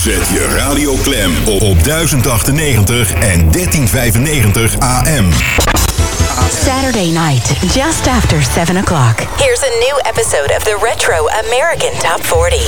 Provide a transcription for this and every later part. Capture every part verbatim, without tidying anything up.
Zet je radio klem op, op duizend achtennegentig en dertien vijfennegentig A M. Saturday night, just after seven o'clock. Here's a new episode of the Retro American Top forty.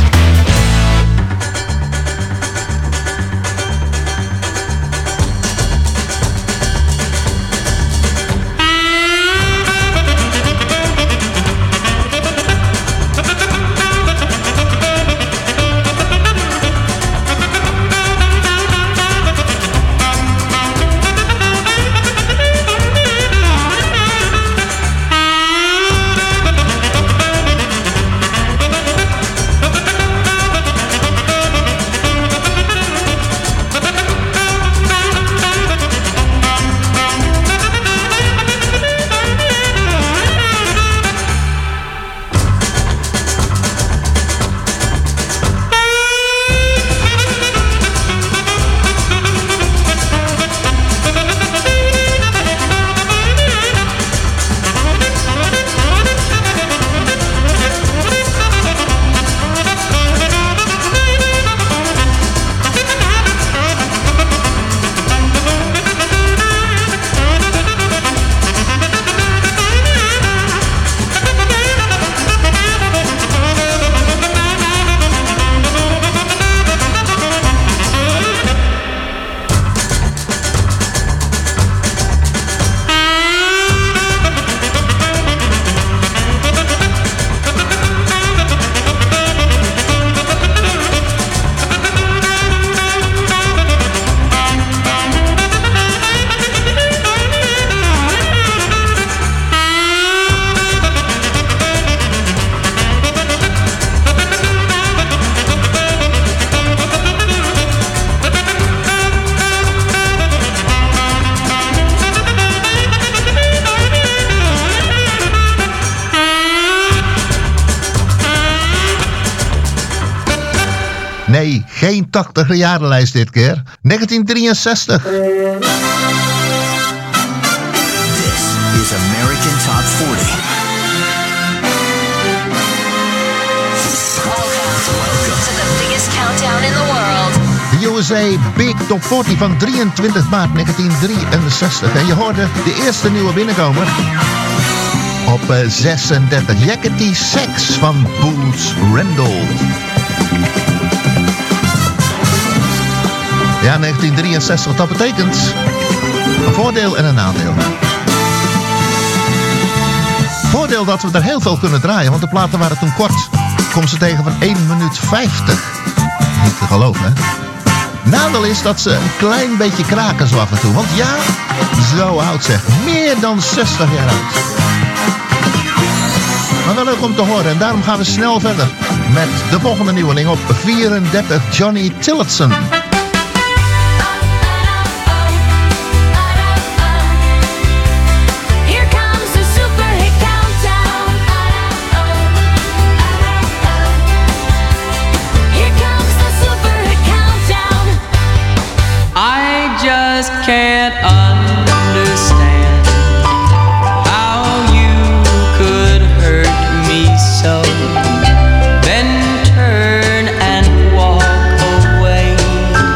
Nee, geen tachtiger jarenlijst dit keer. negentien drieënzestig. This is American Top forty. Welcome to the biggest countdown in the world. De U S A Big Top forty van drieëntwintig maart negentien drieënzestig. En je hoorde de eerste nieuwe binnenkomer. Op uh, zesendertig, Yakety Sax van Boots Randall. Ja, negentien drieënzestig, dat betekent een voordeel en een nadeel. Voordeel dat we er heel veel kunnen draaien, want de platen waren toen kort. Kom ze tegen van één minuut vijftig. Niet te geloven, hè? Nadeel is dat ze een klein beetje kraken zo af en toe. Want ja, zo oud zeg. Meer dan zestig jaar oud. Maar wel leuk om te horen. En daarom gaan we snel verder met de volgende nieuweling op vierendertig, Johnny Tillotson. Can't understand how you could hurt me so, then turn and walk away.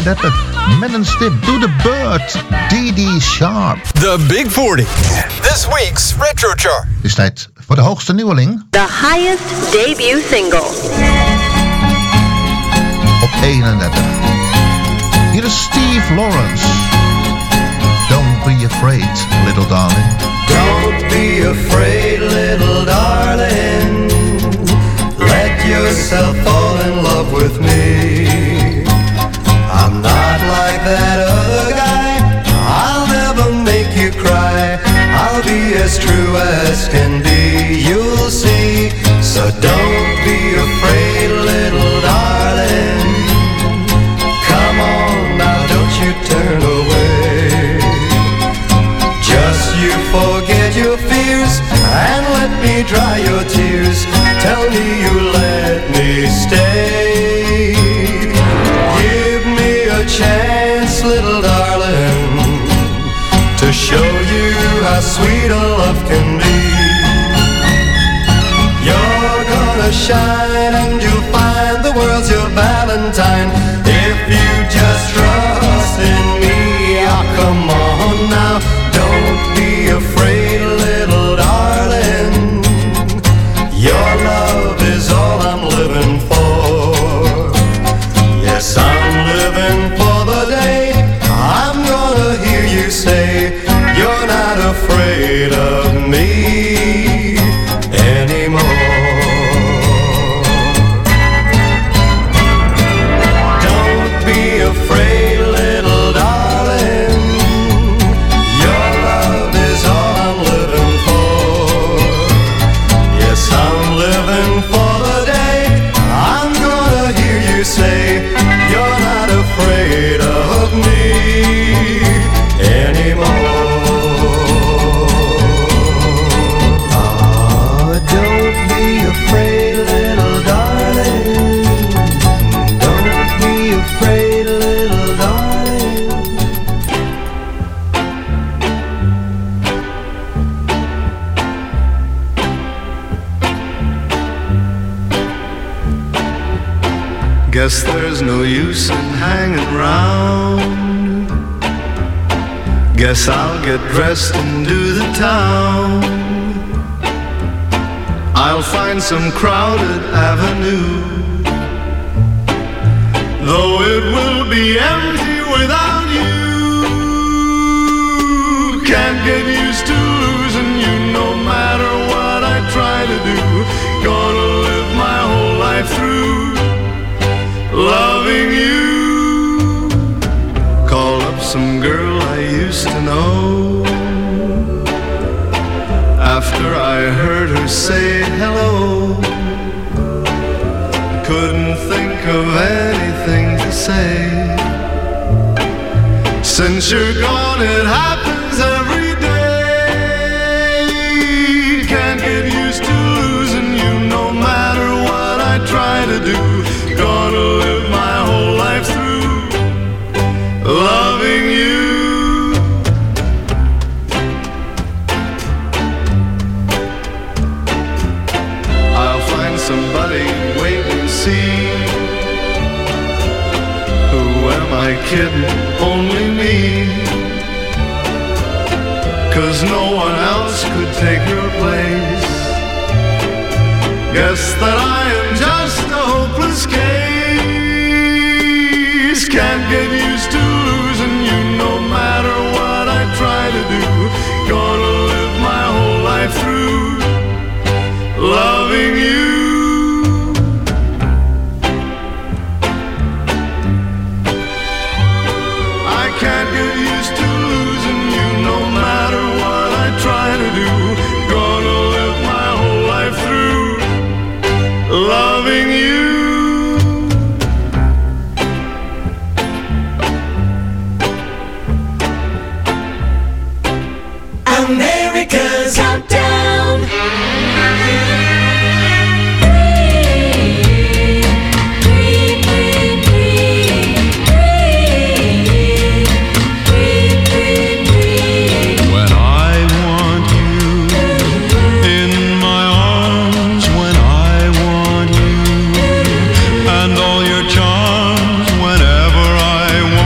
eenendertig. Met een stip. Do the Bird. D D Sharp. The Big forty. This week's Retro Chart. Het is tijd voor de hoogste nieuweling. The highest debut single. Op eenendertig. Hier is Steve Lawrence. Don't be afraid, little darling. Don't be afraid, little darling. Let yourself fall in love with me. I'm not like that other guy. I'll never make you cry. I'll be as true as can be. You'll see. So don't be afraid, little darling. Come on now, don't you turn away. Just you forget your fears and let me dry your tears. Tell me you let me stay. Give me a chance, little darling, to show you how sweet a love can be. You're gonna shine and you'll find the world's your valentine if you just trust in me. Oh, come on now, don't be afraid, little darling. Your love is all I'm living for. Yes, I'm living for the day I'm gonna hear you say you're not afraid of me anymore. Don't be afraid, little darling. Your love is all I'm living for. Yes, I'm living for the day I'm gonna hear you say you're not afraid of me anymore. Oh, don't be afraid, little darling. Don't be afraid, little darling. Guess there's no use in hanging round. Guess I'll get dressed and do the town. I'll find some crowded avenue, though it will be empty without you. Can't get used to losing you no matter what I try to do. Gonna live my whole life through loving you. Call up some girl I used to know. After I heard her say hello, couldn't think of anything to say. Since you're gone, it happens every day. Can't get used to losing you no matter what I try to do. Gonna live my whole life through loving you. I'll find somebody, wait and see. Who am I kidding? Only me. 'Cause no one else could take your place. Guess that I am just a hopeless case. Can't get used to losing you no matter what I try to do. Gonna live my whole life through loving you. I can't get used to losing you no matter what I try to do. Gonna live my whole life through loving you. America's Countdown. When I want you in my arms, when I want you and all your charms, whenever I want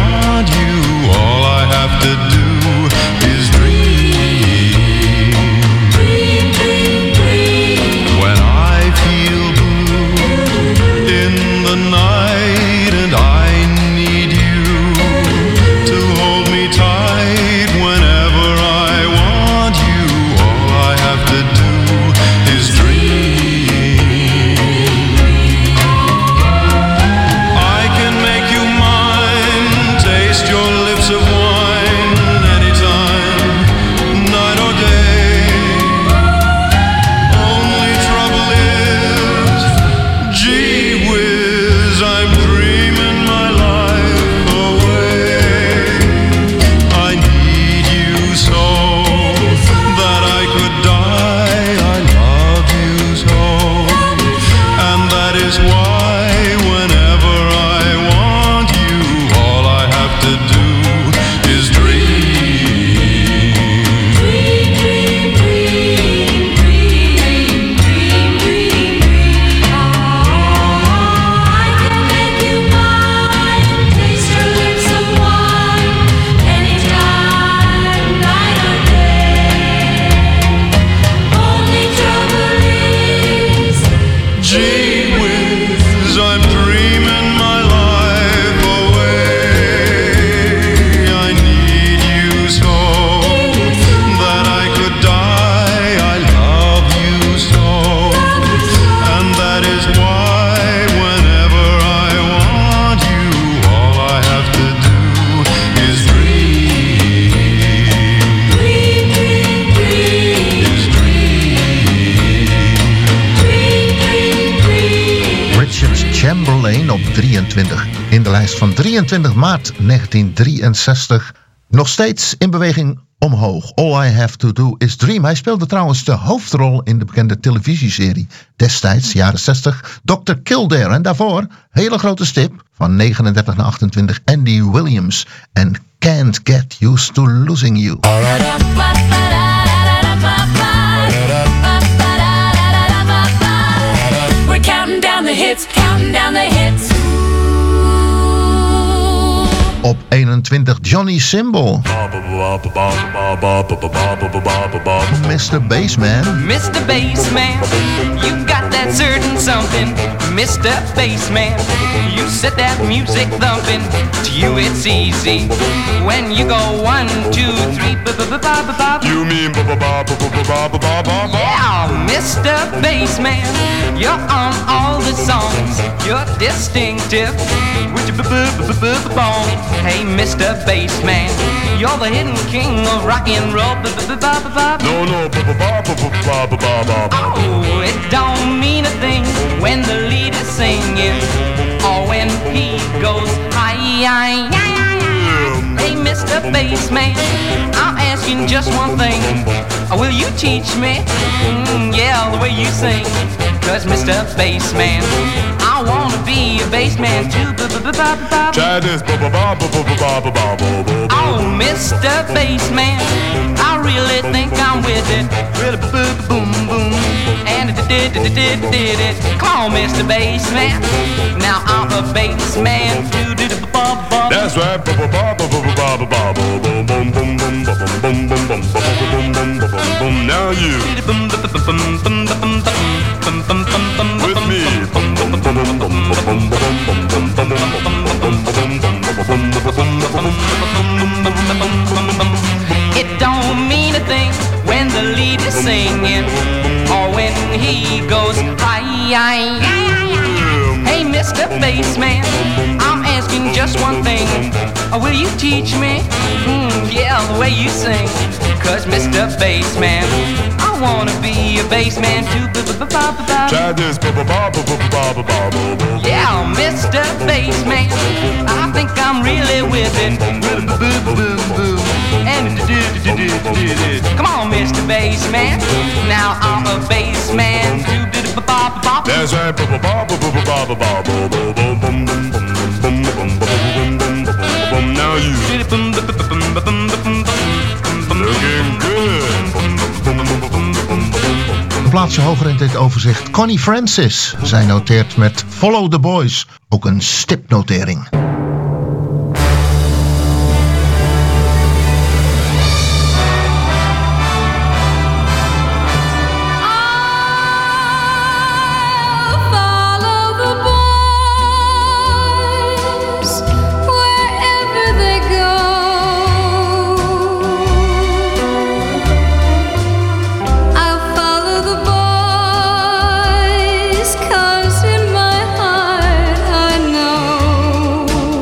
En op drieëntwintig in de lijst van drieëntwintig maart negentien drieënzestig. Nog steeds in beweging omhoog. All I Have To Do Is Dream. Hij speelde trouwens de hoofdrol in de bekende televisieserie destijds, jaren zestig, dokter Kildare. En daarvoor, hele grote stip, van negenendertig naar achtentwintig, Andy Williams en Can't Get Used To Losing You. We're counting down the hits, counting down the hits. Op eenentwintig Johnny Symbol. mister Bassman. mister Bassman, you got that certain something. mister Bassman, you set that music thumping. To you it's easy when you go one, two, three. You mean Yeah, mister Bassman, you're on all the songs. You're distinctive with your bone. Hey, mister Bassman, you're the hidden king of rock and roll. No, no, Oh, it don't mean a thing when the lead is singing or when he goes high. Hey, mister Bassman, I'm asking just one thing. Will you teach me? Mm, yeah, the way you sing. Cause mister Bassman, I wanna be a bassman too. try this. Oh, mister Bassman, I really think I'm with it. Really boom boom boom. And it did it did did it. Come on, mister Bassman. Now I'm a bassman too. That's right. Now you with me. It don't mean a thing when the lead is singing or when he goes high. Hey, mister Bassman, I'm asking just one thing. Will you teach me? Mm, yeah, the way you sing. Cause mister Bassman, I wanna be a bassman too. Try this. Yeah, mister Bassman, I think I'm really with it. And come on, mister Bassman, now I'm a bassman too. That's right. Now you looking good. Een plaatsje hoger in dit overzicht. Connie Francis. Zij noteert met Follow the Boys. Ook een stipnotering. Cause in my heart I know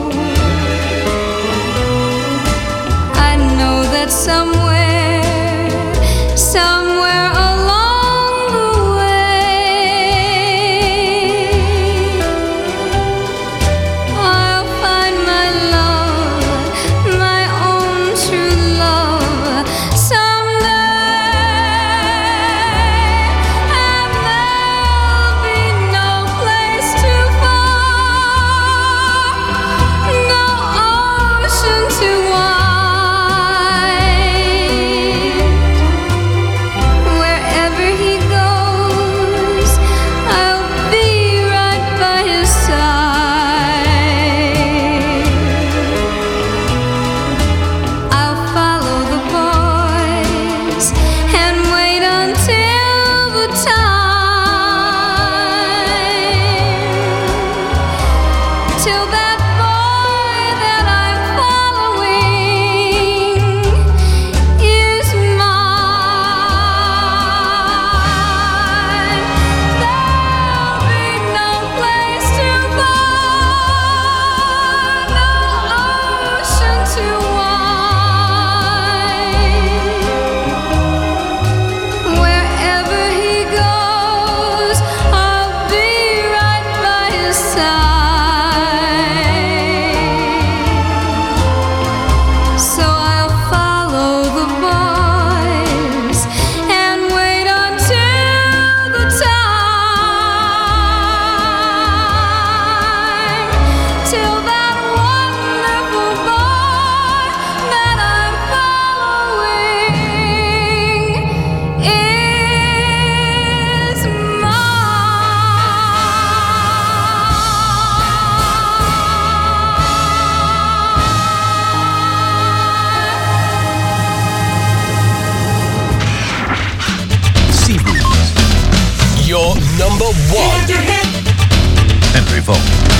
Your number one. En Revolt.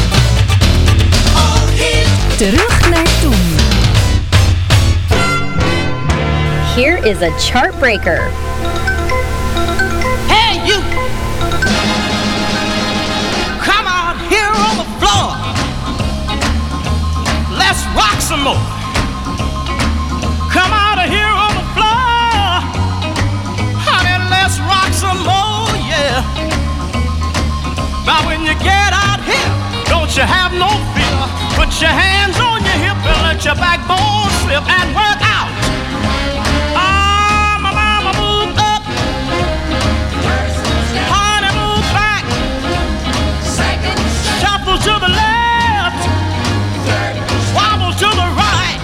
Terug naar toen. Here is a chart breaker. Hey, you! Come on here on the floor. Let's rock some more. Come out of here on the floor. Honey, let's rock some more, yeah. Now when you get out here, don't you have no fear. Put your hands on your hip and let your backbone slip and work out. Ah, my mama, move up. Honey, move back. Shuffle to the left. Wobble to the right.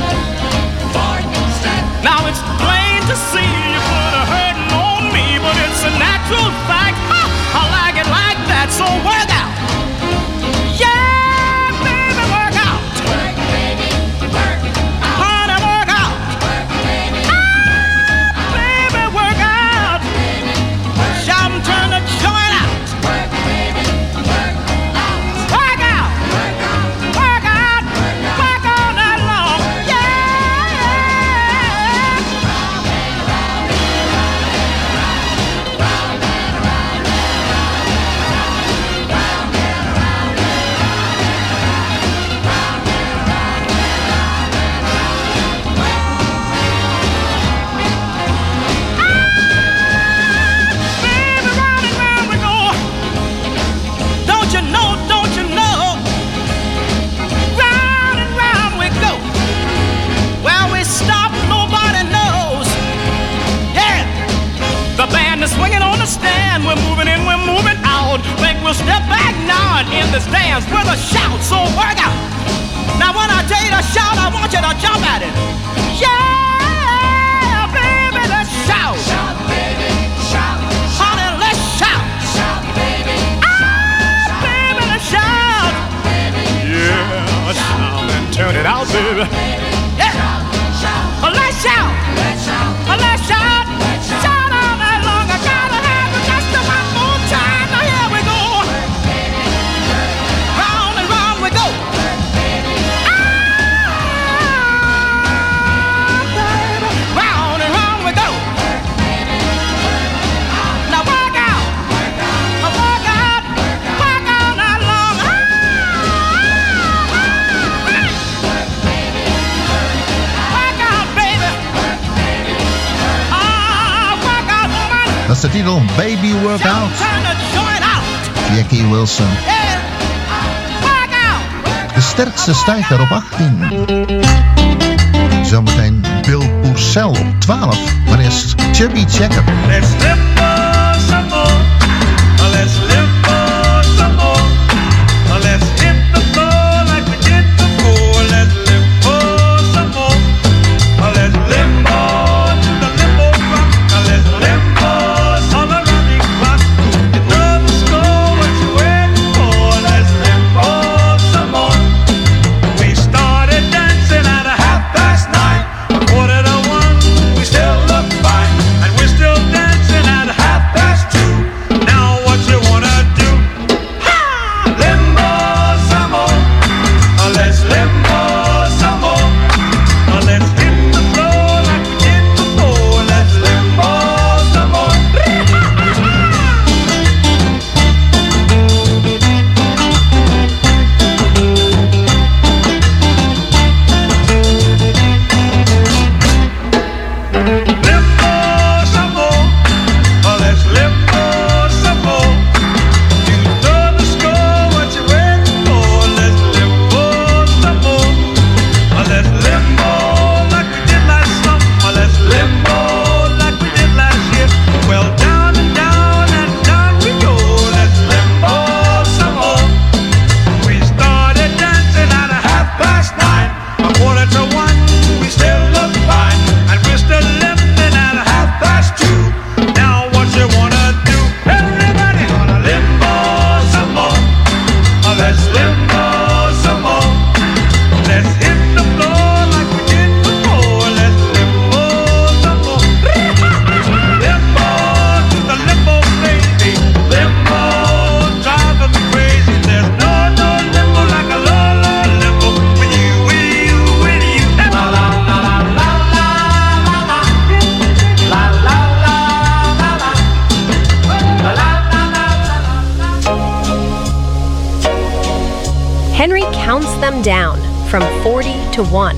Now it's plain to see you put a hurting on me, but it's a natural fact. Ha, I like it like that, so work out. Yeah, baby, work out. Work, baby, work out. Honey, work out. Work, baby, ah, baby, work out. Shout and turn the joint out. Work, baby, work out. Work out. Work out. Work all night long. Don't you know, don't you know? Round and round we go. Where we stop, nobody knows. Yeah, the band is swinging on the stand. We're moving in, we're moving out. Think we'll step back now and end this dance with a shout. So work out. Now when I tell you to shout, I want you to jump at it. Yeah, baby, let's shout. Shout, baby, shout. Honey, let's shout. Shout, baby. Baby, let's shout. Yeah, shout and turn it out, baby. Yeah. Let's shout. Let's shout. Let's shout. Shout all night long. I gotta have it just one more time. Now here we go. Round and round we go. Ah, baby. Round and round we go. Now work out. Work out. Work all night long. Ah, work out, baby. Ah, work out, woman. Dat is de titel Baby Work Out. Turn the joint out. Jackie Wilson. Yeah. Work out. De sterkste stijger op achttien. Zometeen Bill Purcell op twaalf. Maar eerst Chubby Checker. Let's live for some more. Let's live for some more. Let's hit the floor like we did before. Let's live for some more. Let's limbo to the limbo rock. Let's limbo on the running clock. You know the score, what you waiting for? Let's limbo some more. We started dancing at a half past nine. A quarter to one, we still look fine. And we're still dancing counts them down from forty to one.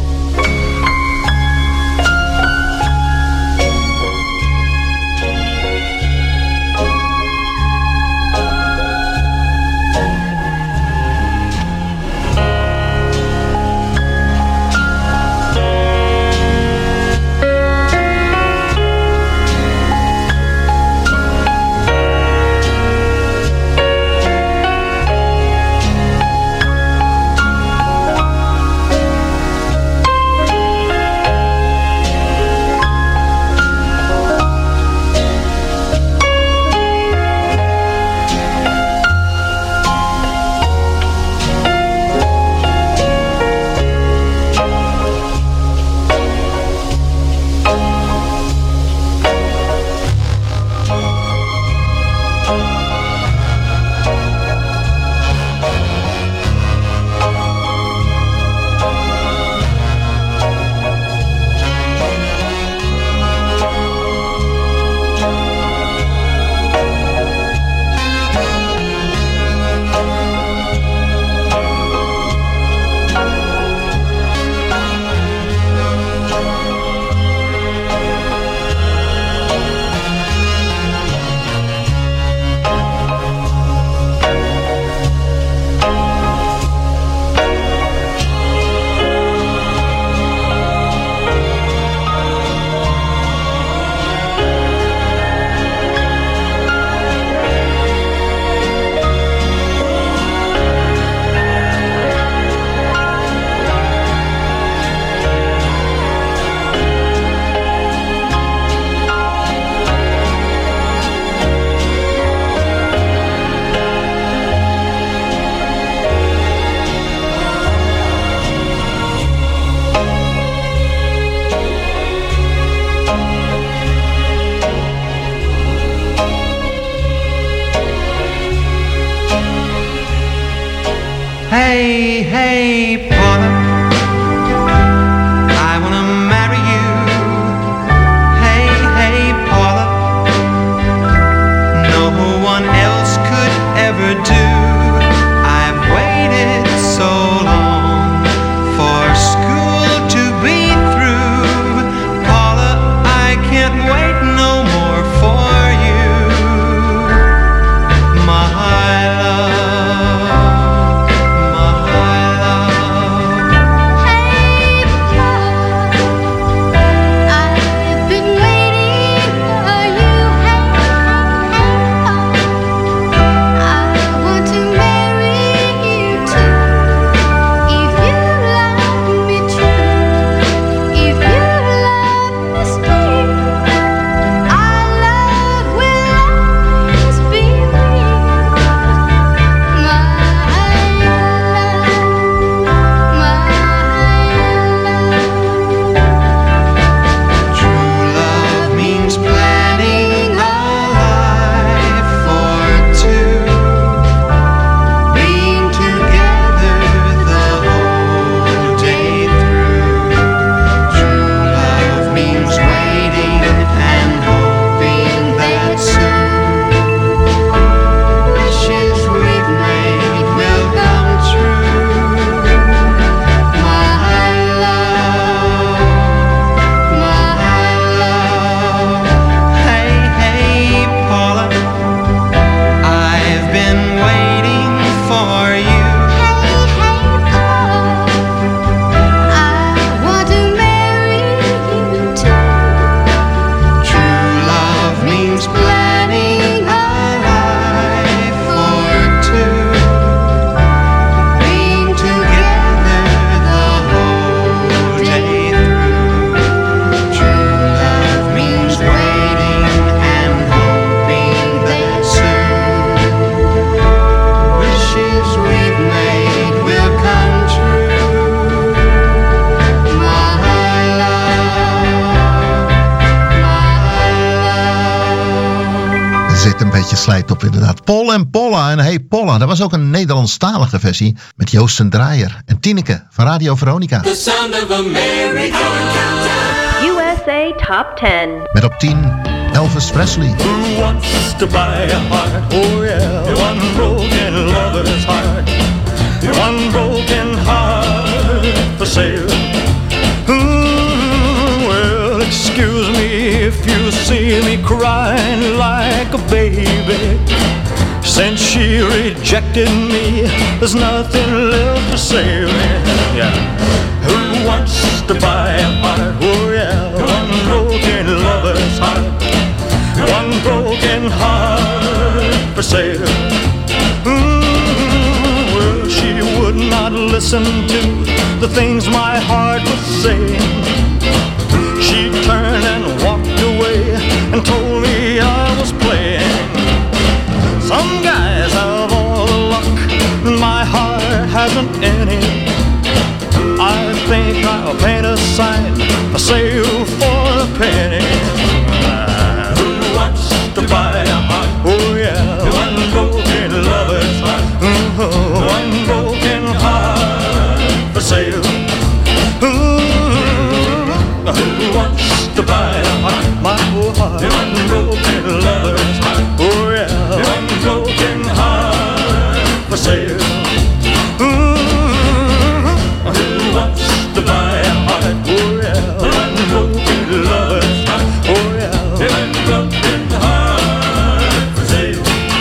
Hey, hey, Paula, I wanna marry you. Hey, hey, Paula, no one else could ever do. I've waited so long for school to be through. Paula, I can't wait no more for you, my love. Slijt op inderdaad. Paul en Paula en Hey Paula. Dat was ook een Nederlandstalige versie met Joost en Draaier en Tineke van Radio Veronica. The sound of America. U S A Top ten. Met op tien Elvis Presley. Who wants to buy a heart? Oh yeah, one broken lover's heart. one broken heart for sale. Mm, well, excuse me if you see me crying like a baby. Since she rejected me, there's nothing left to say. Yeah. Who wants to buy a heart? Oh yeah, one broken lover's heart, one broken heart for sale. Mm, well, she would not listen to the things my heart was saying. She turned and walked away and told me I was playing. Some guys have all the luck, my heart hasn't any. I think I'll paint a sign for sale for a penny. Uh, who wants to buy a heart? Oh yeah, one broken lover's heart. Mm-hmm. One broken heart for sale. Mm-hmm. Who wants to buy a heart? My whole heart. One broken lover's heart. Oh yeah, one broken heart for sale. Who wants to buy a heart? Oh yeah, one broken lover's heart. Oh yeah, one broken heart for sale.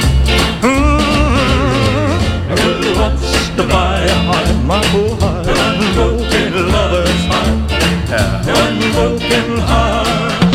Mm-hmm. Who wants to buy a heart? My whole heart. One broken lover's heart. Yeah, one broken heart.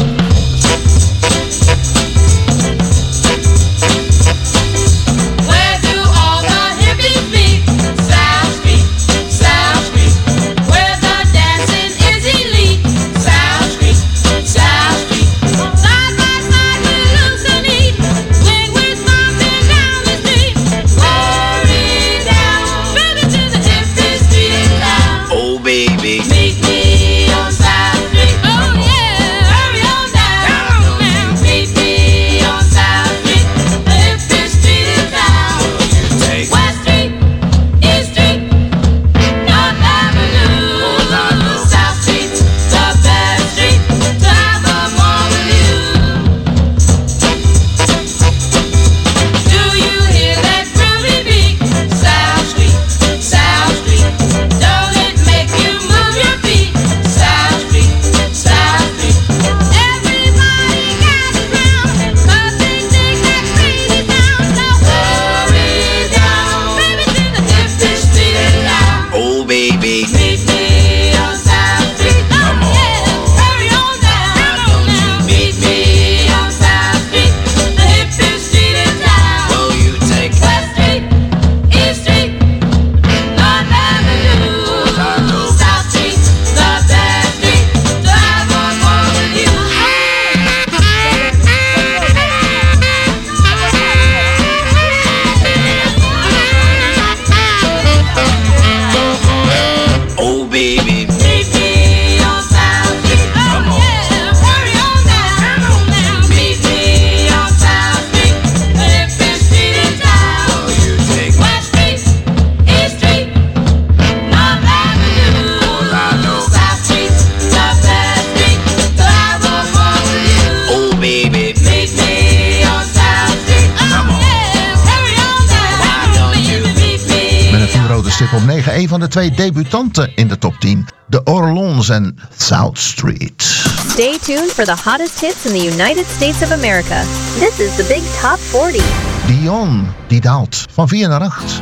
Op negen, een van de twee debutanten in de top tien. De Orlons en South Street. Stay tuned for the hottest hits in the United States of America. This is the Big Top forty. Dion, die daalt van vier naar acht.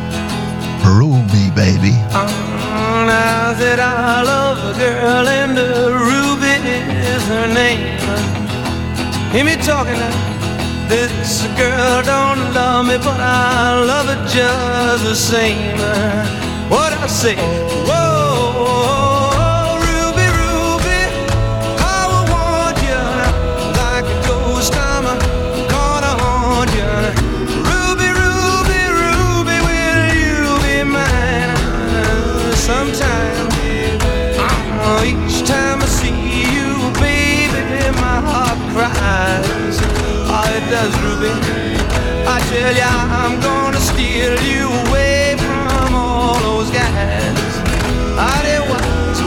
Ruby, baby. Oh, now that I love a girl and uh, Ruby is her name. Hear me talking now. This girl don't love me, but I love her just the same. What I say? Whoa, Ruby, Ruby, how I want you like a ghost. I'm gonna haunt you. Ruby, Ruby, Ruby, will you be mine? Sometime, oh, each time I see you, baby, my heart cries. Oh, it does, Ruby. I tell ya, I'm gonna steal you away from all those guys. I did once,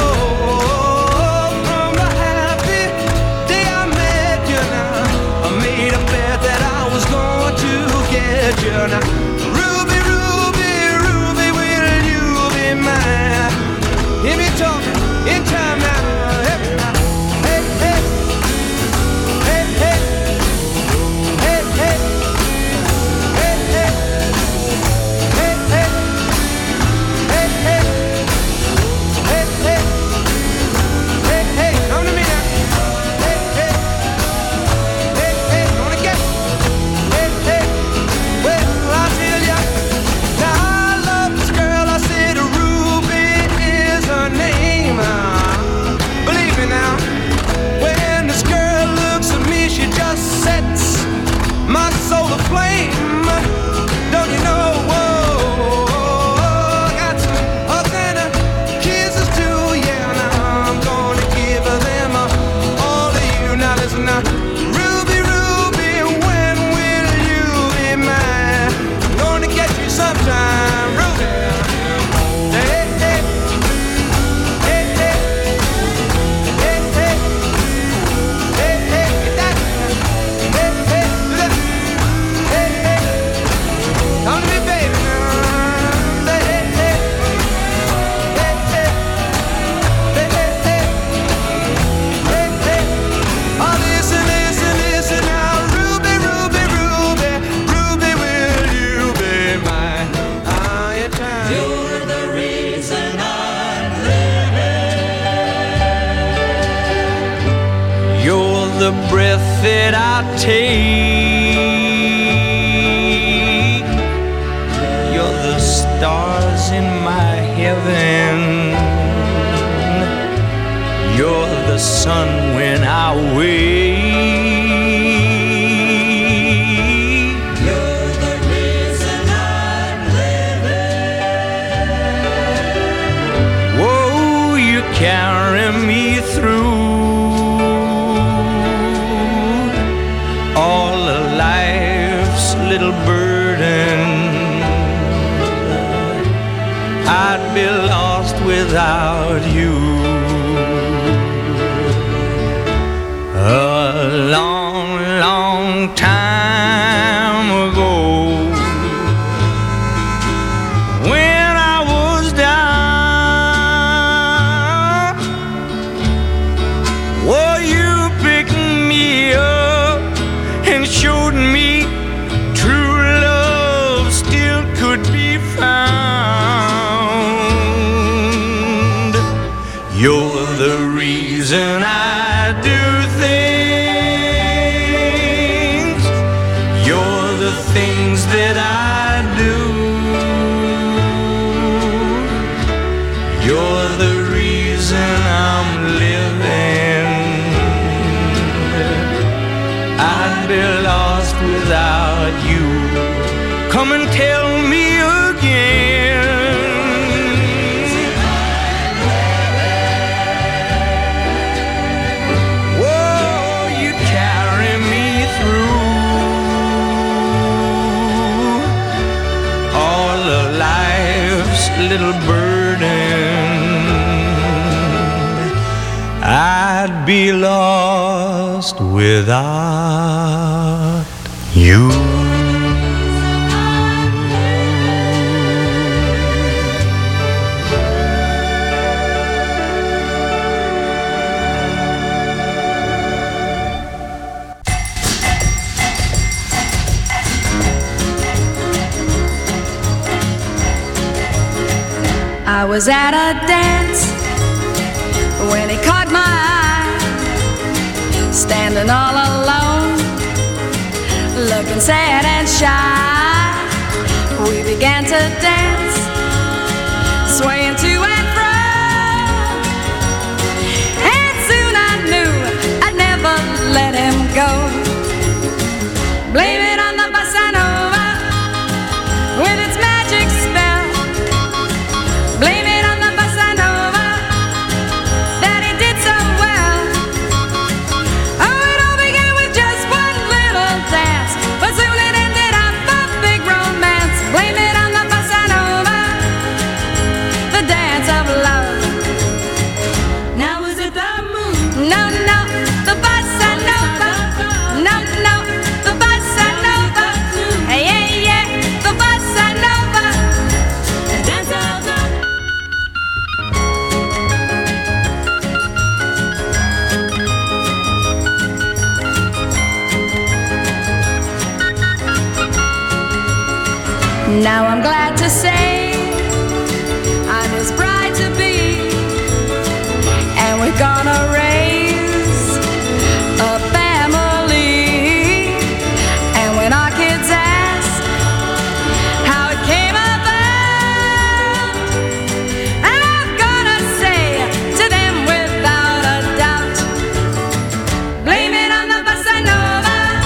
whoa, from the happy day I met you now. I made a bet that I was going to get you now. Ruby, Ruby, Ruby, will sets my soul aflame. Don't you know? Whoa, I got some hugs and uh, kisses too. Yeah, now I'm gonna give them uh, all to you. Now listen now, Ruby, Ruby, when will you be mine? I'm gonna get you sometime, Ruby. Hey, hey, hey, hey, hey, hey, hey, hey, get that, hey, hey, do that, hey, hey, come to me, baby, now, hey, hey, hey, hey, hey, hey, hey, hey, hey, hey, oh, listen, listen, listen now, Ruby, Ruby, Ruby, Ruby, will you be mine? Ah, your time. You're the reason I'm living. You're the breath that I take. You're the stars in my heaven. You're the sun when I wake. You're the reason I'm living. Whoa, you carry me through all of life's little burdens. I'd be lost without you. A long, long time ago, when I was down, well, you picked me up and showed me true love still could be found. You're the reason I do things. You're the things that I do. You're the reason I'm living. I'd be lost without you. Come and tell me again. Whoa, you carry me through all of life's little burdens. I'd be lost without you. I was at a dance when he caught my eye, standing all alone, looking sad and shy. We began to dance, swaying to and fro, and soon I knew I'd never let him go. Blame it on the bossa nova with its magic spell. Blame it on the bossa nova that he did so well. Oh, it all began with just one little dance, but soon it ended up a big romance. Blame it on the bossa nova, the dance of love. Now was it the moon? No, no, the bossa nova. No, no, the bossa nova. Hey, yeah, yeah, the bossa nova, the dance of love. Now I'm glad to say I'm his bride to be, and we're gonna raise a family. And when our kids ask how it came about, I'm gonna say to them without a doubt, blame it on the bossa nova.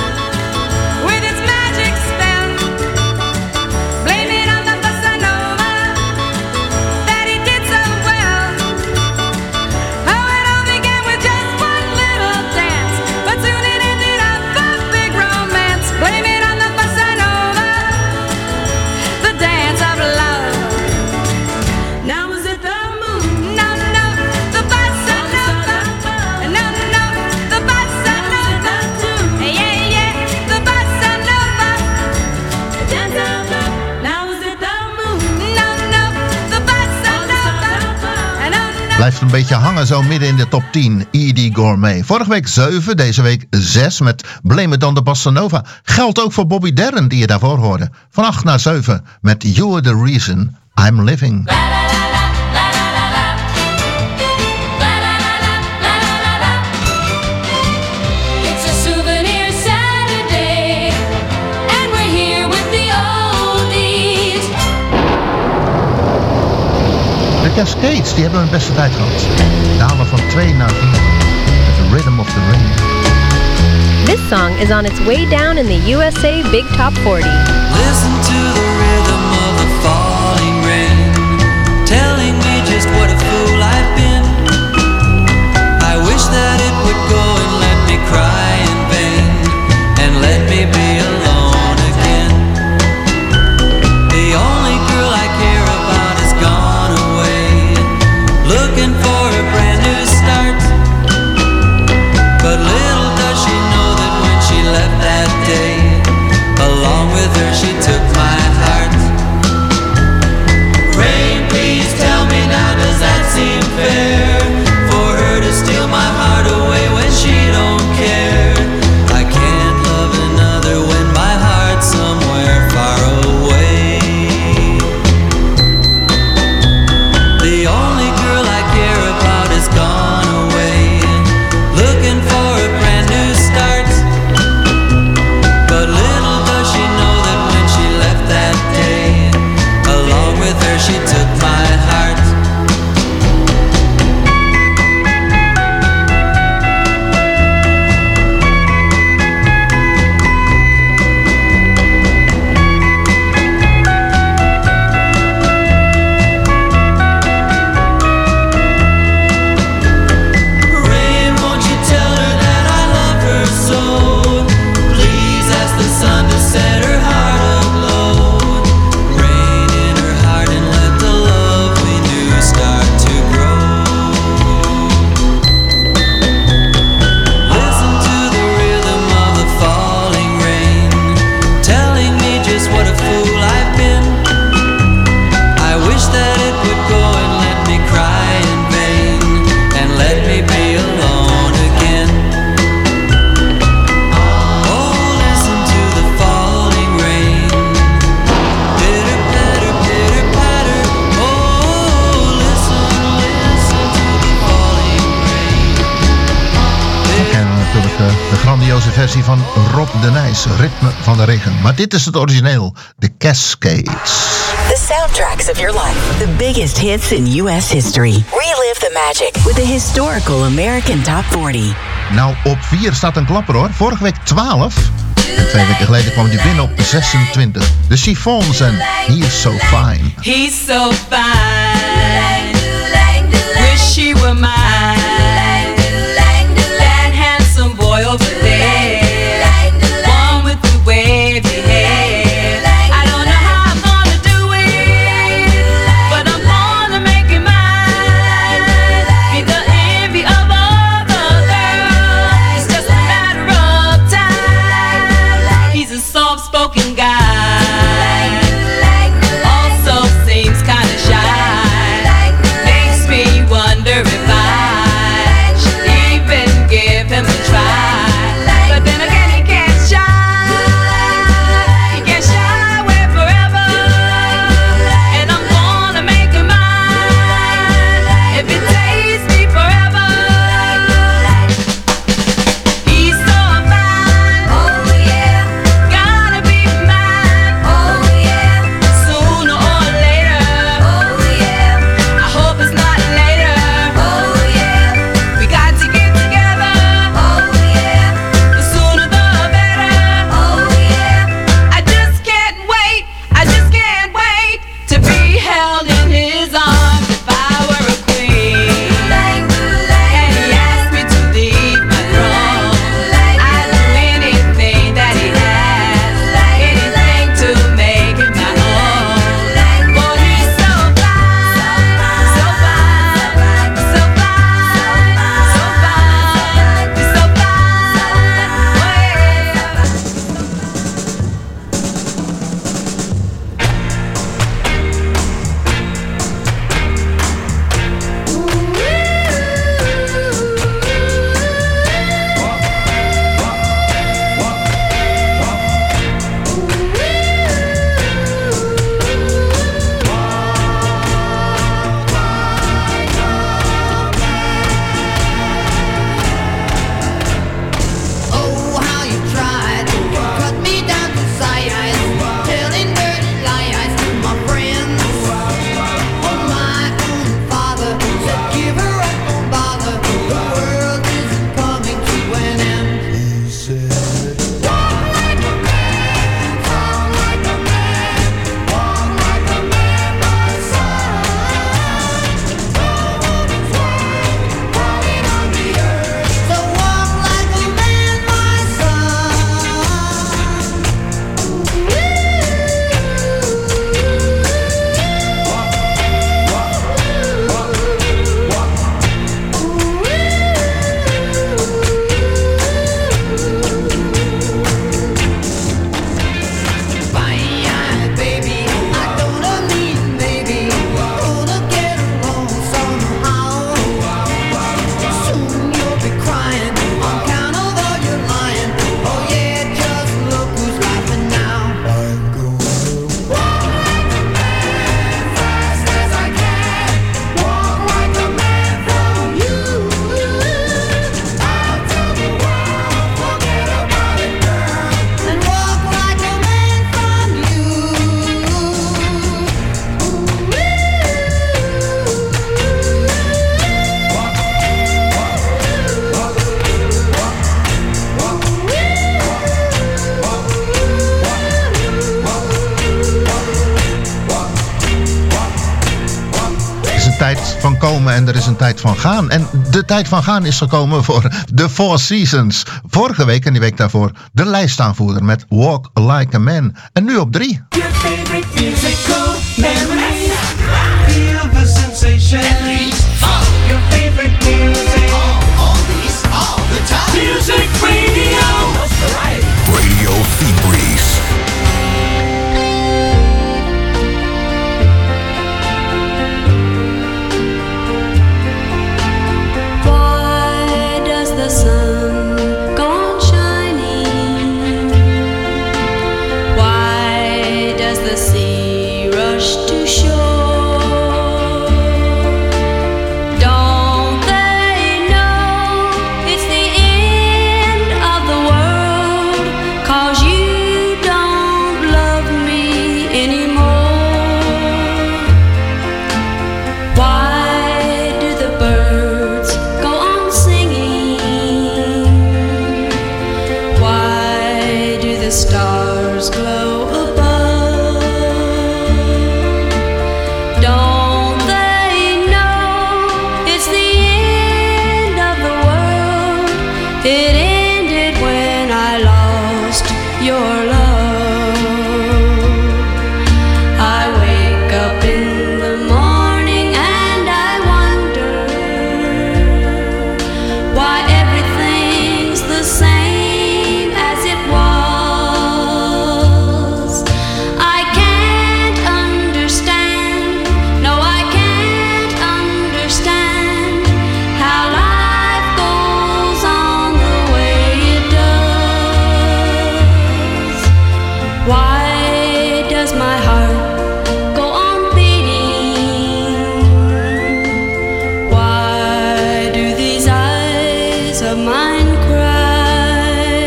een beetje hangen zo midden in de top tien. Edie Gourmet. Vorige week zeven, deze week zes met Blame It on the Bossa Nova. Geldt ook voor Bobby Darin die je daarvoor hoorde. Van acht naar zeven met You Are The Reason I'm Living. De Cascades, die hebben hun beste tijd gehad. Dalen van twee naar vier. Met The Rhythm of the Rain. This song is on its way down in the U S A Big Top forty. Listen to the rhythm of the falling rain, telling me just what a fool I've been. I wish that it would go and let me cry in vain, and let me be alone again. The only girl I care about is gone away, looking for a brand new start. But little does she know that when she left that day, along with her she took my heart. Rain, please tell me now, does that seem fair? For her to steal my heart away when she don't care. I can't love another when my heart's somewhere far away. The only girl I care about is gone away, looking for a brand new start. But little does she know that when she left that day, along with her she took my heart. Rain, won't you tell her that I love her so? Please ask the sun to set her heart aglow. Rain in her heart and let the love we knew start to grow. Listen to the rhythm of the falling rain, telling me just what a fool I've been. I wish that it would go and let me cry in vain, and let me be alone again. Oh, listen to the falling rain. Pitter patter, pitter patter. Oh, listen, listen to the falling rain. We kennen natuurlijk de, de grandioze versie van Rob de Nijs, Ritme van de Regen. Maar dit is het origineel, de Cascades. The soundtracks of your life. The biggest hits in U S history. Relive the magic with the historical American Top forty. Nou, op vier staat een klapper hoor. Vorige week twaalf. En twee weken geleden kwam die binnen op zesentwintig. De Chiffons en He's So Fine. He's so fine. Wish he were mine. That handsome boy over there. One with the wavy hair. I don't know how I'm gonna do it, but I'm gonna make him mine. Be the envy of all the girls. It's just a matter of time. He's a soft-spoken guy, also seems kinda shy. komen en er is een tijd van gaan. En de tijd van gaan is gekomen voor The Four Seasons. Vorige week en die week daarvoor de lijstaanvoerder met Walk Like a Man. En nu op drie. Your favorite musical memories. Feel the sensation. Your favorite music. All, all these, all the time. Music Radio. That's right. Radio Feed Breeze. Why does the sun go on shining? Why does the sea rush to shore? Don't they know it's the end of the world? 'Cause you don't love me anymore. Why do the birds go on singing? Why do the stars glow above? Don't they know it's the end of the world? It ended when I lost your love. I wake up in the morning and I wonder why everything's the same as it was. I can't understand, no I can't understand how life goes on the way it does. Why does my heart go on beating? Why do these eyes of mine cry?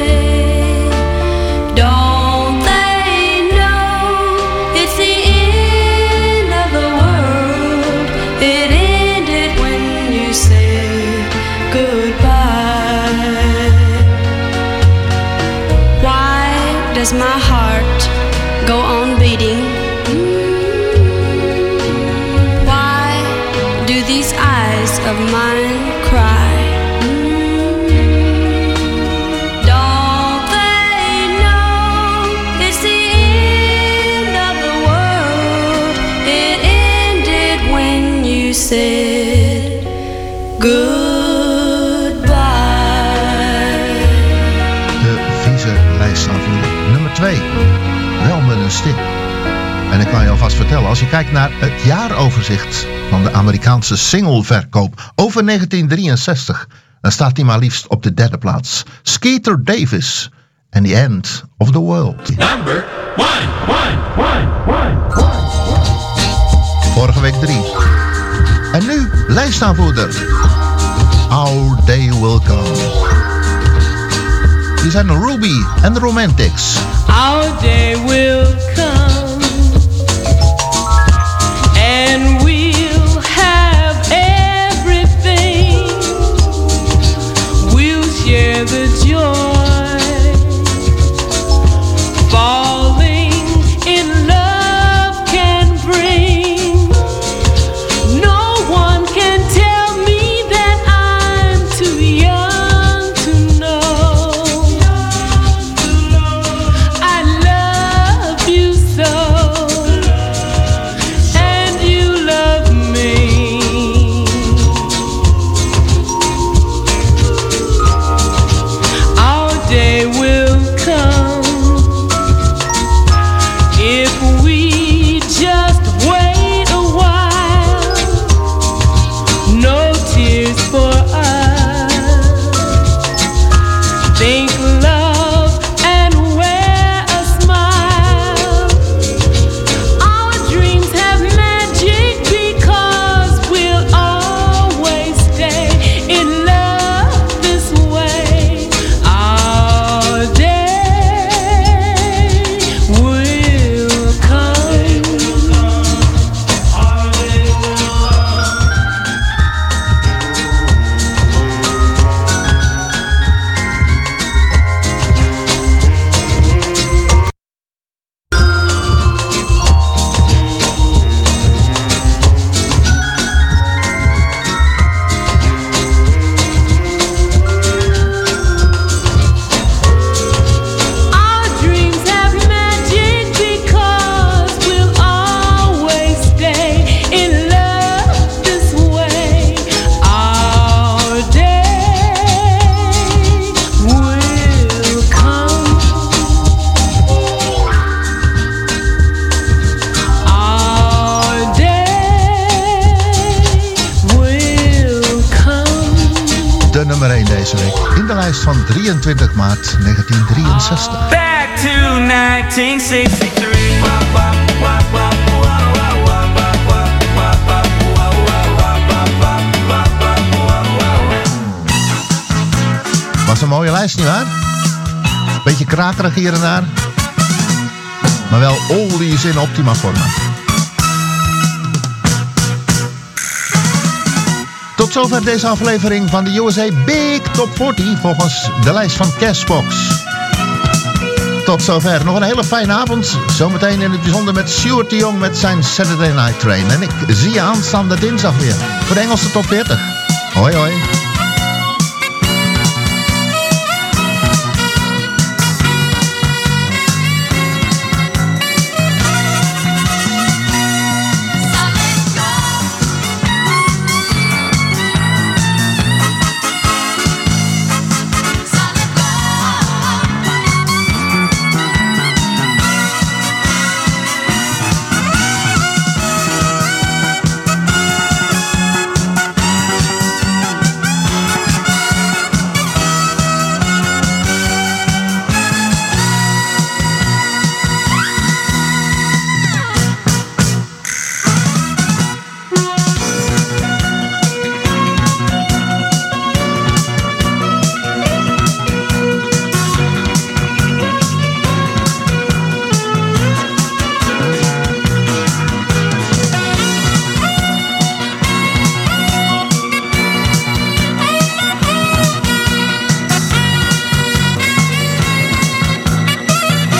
Don't they know it's the end of the world? It ended when you said goodbye. Why does my heart go on beating? Why do these eyes of mine cry? Don't they know it's the end of the world? It ended when you said goodbye. De vieze lijstaanvoerder. Nummer twee. Wel met een stip. En ik kan je alvast vertellen, als je kijkt naar het jaaroverzicht van de Amerikaanse singleverkoop over negentien drieënzestig, dan staat hij maar liefst op de derde plaats. Skeeter Davis en The End of the World. Number one, one, one, one, one. Vorige week drie. En nu lijstaanvoerder. Our Day Will Come. Die zijn Ruby en de Romantics. Our day will come, and we'll have everything. We'll share the joy, falling in love can bring. No one can tell me that I'm too young to know. I love you In de lijst van drieëntwintig maart negentien drieënzestig. Back to nineteen sixty-three. Was een mooie lijst, nietwaar? Beetje krakerig hier en daar. Maar wel oldies in optima forma. Tot zover deze aflevering van de U S A Big Top veertig volgens de lijst van Cashbox. Tot zover. Nog een hele fijne avond. Zometeen in het bijzonder met Stuart de Jong met zijn Saturday Night Train. En ik zie je aanstaande dinsdag weer voor de Engelse Top veertig. Hoi hoi.